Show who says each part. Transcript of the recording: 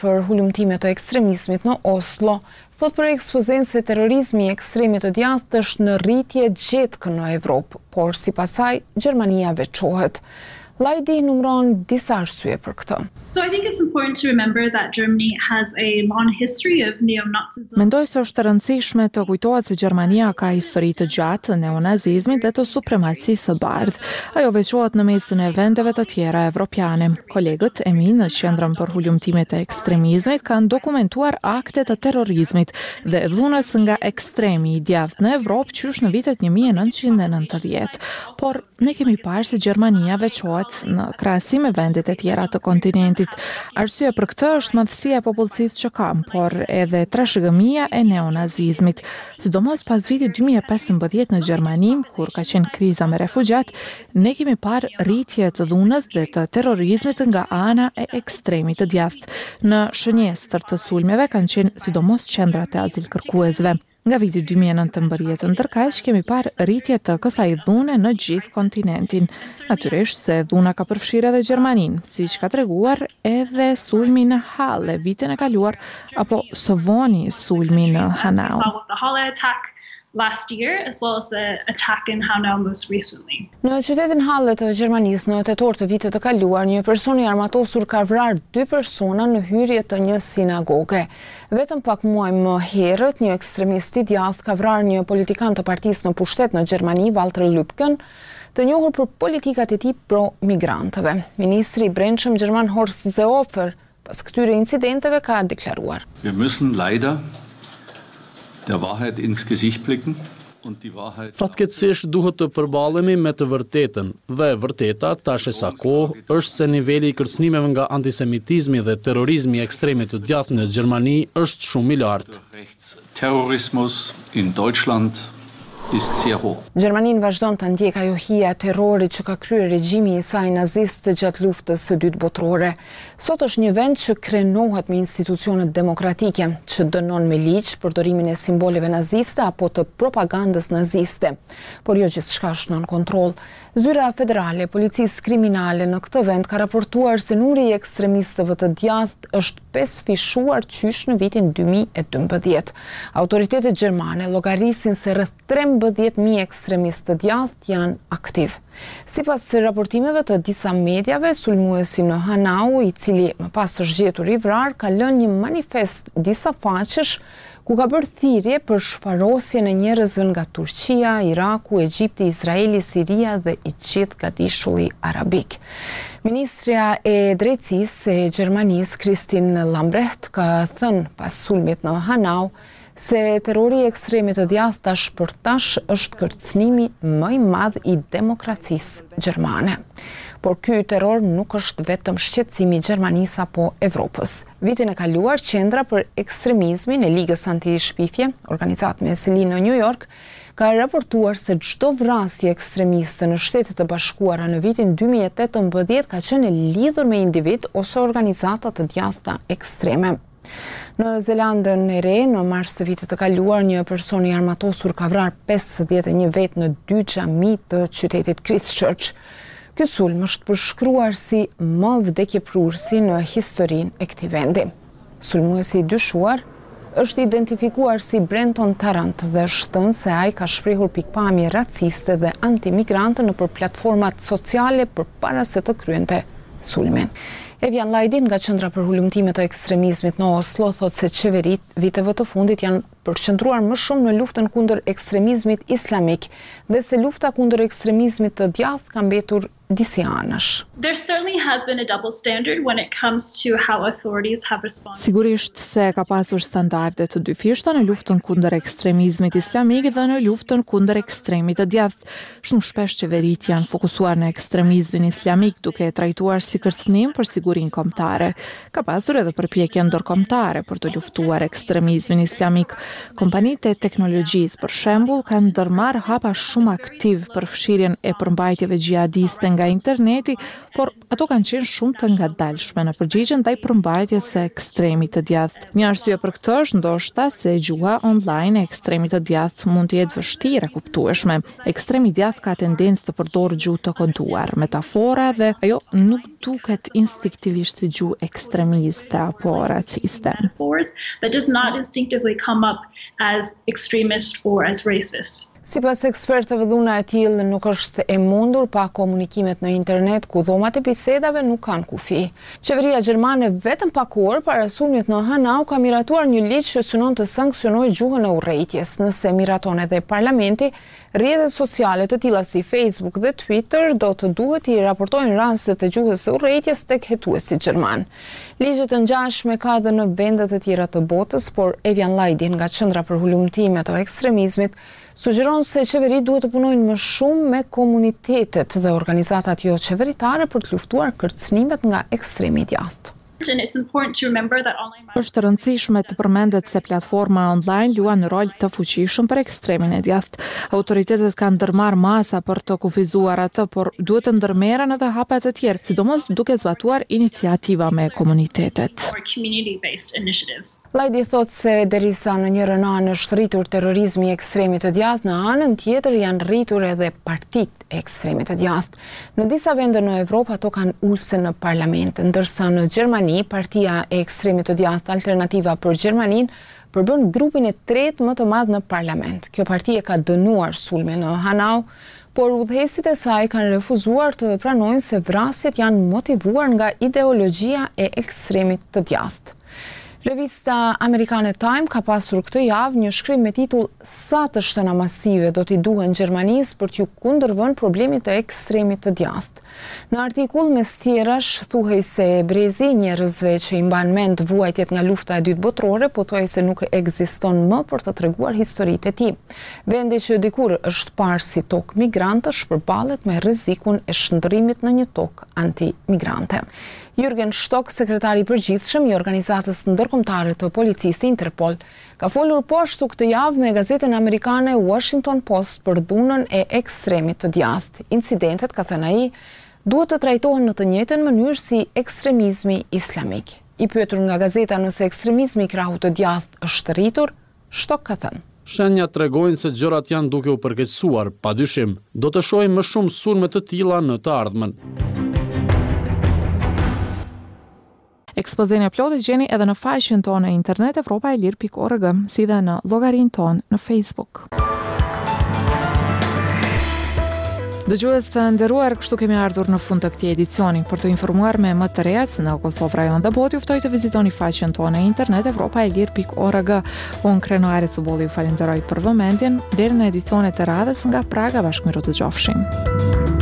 Speaker 1: për hulumtime të ekstremizmit në Oslo thot për ekspozencën se terrorizmi i ekstremit të djathtë është në rritje gjetke në Evropë, por sipas saj Gjermania veçohet. Lajdi numëron disa arsye për këtë.
Speaker 2: So I think it's important to remember that Germany has a long history of neo-Nazism.
Speaker 3: Mendoj se është e rëndësishme të kujtohet se Gjermania ka histori të gjatë të neonazizmit dhe të supremacisë së bardhë. Ajo veçohet në mesin e vendeve të tjera evropiane. Kolegët e mi në Qendrën për hulumtimet e ekstremizmit kanë dokumentuar akte të terrorizmit dhe dhunës nga ekstremi i djathtë në Evropë qysh në vitet 1990. Por ne kemi parë se Gjermania veçohet në krahasim me vendet e tjera të kontinentit. Arsyeja për këtë është madhësia e popullsisë që ka, por edhe trashëgimia e neonazizmit. Sidomos pas vitit 2015 në Gjermani, kur ka qenë kriza me refugjat, ne kemi parë rritje të dhunës dhe të terrorizmit nga ana e ekstremit të djathtë. Në shënjestër të sulmeve kanë qenë sidomos qendrat e azilkërkuesve. Nga viti 2019 ndërkaq kemi parë rritje të kësaj dhune në gjithë kontinentin. Natyrisht se dhuna ka përfshirë edhe Gjermaninë, siç ka treguar edhe sulmi në Halle vitin e kaluar apo së voni sulmi në Hanau.
Speaker 2: Last year, as well as the attack in Hanau most recently.
Speaker 1: Në qytetin Halle të Gjermanisë në tetor të vitit të kaluar, një person i armatosur ka vrarë 2 persona në hyrje të një sinagoge. Vetëm pak muaj më herët, një ekstremist i djathtë ka vrarë një politikan të partisë në pushtet në Gjermani, Walter Lübken, të njohur për politikat e tij pro-migrantëve. Ministri i Brendshëm gjerman Horst Seehofer pas këtyre incidenteve ka deklaruar:
Speaker 4: Wir müssen leider der Wahrheit ins Gesicht blicken und die Wahrheit.
Speaker 5: Fatkeqësisht duhet të përballemi me të vërtetën dhe vërteta tash e sa kohë është se niveli i kërcënimeve nga antisemitizmi dhe terrorizmi i ekstremit të djathtë në Gjermani është shumë i lartë.
Speaker 4: Terrorismus in Deutschland ist sehr hoch.
Speaker 1: Gjermaninë vazhdon të ndjek ajo hija e terrorit që ka kryer regjimi i saj nazist gjatë luftës së dytë botërore. Sot është një vend që krenohet me institucionet demokratike, që dënon me ligj përdorimin e simboleve naziste apo të propagandës naziste. Por jo gjithçka është nën kontroll. Zyra federale e policisë kriminale në këtë vend ka raportuar se numri i ekstremistëve të djathtë është 5 fishuar qysh në vitin 2012. Autoritetet gjermane llogarisin se rreth 13.000 ekstremistë të djathtë janë aktiv. Sipas raportimeve të disa mediave, sulmuesi në Hanau, i cili më pas është gjetur i vrarë, ka lënë një manifest disa faqesh ku ka bërë thirrje për shfarosjen e njerëzve nga Turqia, Iraku, Egjipti, Izraeli, Siria dhe i gjithë gatishulli arabik. Ministrja e Drejtësisë e Gjermanisë, Christine Lambrecht, ka thënë pas sulmit në Hanau se terrori i ekstremit të djathtë tash për tash është kërcënimi më i madh i demokracisë gjermane. Por ky terror nuk është vetëm shqetësimi i Gjermanisë apo Evropës. Vitin e kaluar, Qendra për Ekstremizmin e Ligës Anti-Shpifje, organizatë me seli në New York, ka raportuar se çdo vrasje ekstremiste në Shtetet e Bashkuara në vitin 2018 ka qenë e lidhur me individ ose organizata të djathta ekstreme. Në Zelandën e Re, në mars të vitit të kaluar, një person i armatosur ka vrarë 51 vet në 2 xhami të qytetit Christchurch. Ky sulm është përshkruar si më vdekjeprurësi në historinë e këtij vendi. Sulmuesi i dyshuar është identifikuar si Brenton Tarrant dhe është thënë se ai ka shprehur pikpamje raciste dhe antimigrante nëpër platformat sociale përpara se të kryente sulmin. Evian Lajdin nga Qendra për hulumtime të ekstremizmit në Oslo thotë se qeverit viteve të fundit janë përqendruar më shumë në luftën kundër ekstremizmit islamik dhe se lufta kundër ekstremizmit të djathtë ka mbetur disi anash.
Speaker 2: There certainly has been a double standard when it comes to how authorities have responded.
Speaker 3: Sigurisht se ka pasur standarde të dyfishta në luftën kundër ekstremizmit islamik dhe në luftën kundër ekstremit të djathtë. Shumë shpesh qeverit janë fokusuar në ekstremizmin islamik duke e trajtuar si kërcënim për sigurinë kombëtare. Ka pasur edhe përpjekje ndërkombëtare për të luftuar ekstremizmin islamik. Kompanitë e teknologjisë, për shembull, kanë ndërmarrë hapa shumë aktiv për fshirjen e përmbajtjeve gjihadiste nga interneti, por ato kanë qenë shumë të ngadalshme në përgjigje ndaj përmbajtjes së ekstremit të djathtë. Një arsye për këtë është ndoshta se gjuha online e ekstremit të djathtë mund të jetë vështirë e kuptueshme. Ekstremi i djathtë ka tendencë të përdorë gjuhë të koduar, metafora dhe ajo nuk duket instinktivisht si gjuhë ekstremiste apo raciste.
Speaker 2: That does not instinctively come up as extremist or as racist.
Speaker 1: Sipas ekspertëve, dhuna e tillë nuk është e mundur pa komunikimet në internet ku dhomat e bisedave nuk kanë kufi. Qeveria gjermane vetëm pak orë para sulmit në Hanau ka miratuar një ligj që synon të sanksionojë gjuhën e urrejtjes. Nëse miraton edhe parlamenti, rrjetet sociale të tilla si Facebook dhe Twitter do të duhet i raportojnë rastet e gjuhës së urrejtjes tek hetuesit gjerman. Ligjet të ngjashme ka edhe në vende të tjera të botës, por Evian Lajdin nga Qendra për Hulumtime të Ekstremizmit sugjeron se qeverit duhet të punojnë më shumë me komunitetet dhe organizatat jo qeveritare për të luftuar kërcënimet nga ekstremi i djathtë.
Speaker 3: Është e rëndësishme të përmendet se platforma online luan rol të fuqishëm për ekstremin e djathtë. Autoritetet kanë ndërmarrë masa për të kufizuar atë, por duhet të ndërmerren edhe hapa të tjerë, sidomos duke zbatuar iniciativa me komunitetet.
Speaker 1: Lajdi thot se derisa në njërin anë është rritur terrorizmi i ekstremit të djathtë, në anën tjetër janë rritur edhe partitë e ekstremit të djathtë. Në disa vende në Evropë ato kanë ulse në parlament, ndërsa në Gjermani Partia e ekstremit të djathtë Alternativa për Gjermaninë përbën grupin e tretë më të madh në parlament. Kjo parti ka dënuar sulmin në Hanau, por udhëheqësit e saj kanë refuzuar të pranojnë se vrasjet janë motivuar nga ideologjia e ekstremit të djathtë. Revista amerikane Time ka pasur këtë javë një shkrim me titull "Sa të shtëna masive do t'i duhen Gjermanisë për t'ju kundërvënë problemit të ekstremit të djathtë". Në artikull mes tjerash thuhej se brezi njerëzve që i mban mend vuajtjet nga lufta e dytë botërore pothuajse nuk ekziston më për të treguar historitë e tij. Vendi që dikur është parë si tokë migrantësh përballet me rrezikun e shndërrimit në një tokë anti-migrante. Jürgen Stock, sekretari i përgjithshëm i organizatës ndërkombëtare të policisë Interpol, ka folur po ashtu këtë javë me gazetën amerikane Washington Post për dhunën e ekstremit të djathtë. Incidentet, ka thënë ai, duhet të trajtohen në të njëjtën mënyrë si ekstremizmi islamik. I pyetur nga gazeta nëse ekstremizmi i krahut të djathtë është rritur, Stock ka thënë:
Speaker 5: Shenjat tregojnë se gjërat janë duke u përkeqësuar, padyshim. Do të shohim më shumë sulme të tilla në të ardhmen.
Speaker 3: Ekspozeni e plotë gjeni edhe në faqen tonë në internet evropaelir.org, si dhe në llogarinë tonë në Facebook. Dëgjues të nderuar, kështu kemi ardhur në fund të këtij edicioni. Për të informuar me më të recat në Kosovë, rajon dhe botë, ju ftoj të vizitoni faqen tonë në internet evropaelir.org. Unë Krenoare Cubolli ju falenderoj për vëmendjen. Deri në edicionet e radhës nga Praga, bashkëmiru të gjofshim.